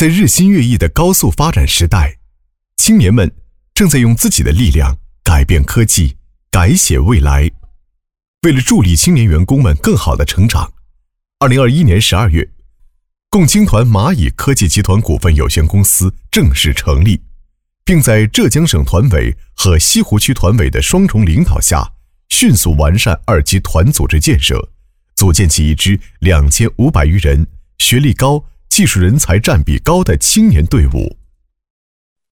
在日新月异的高速发展时代，青年们正在用自己的力量改变科技，改写未来。为了助力青年员工们更好的成长，2021年12月，共青团蚂蚁科技集团股份有限公司正式成立，并在浙江省团委和西湖区团委的双重领导下，迅速完善2级团组织建设，组建起一支2500余人、学历高、技术人才占比高的青年队伍。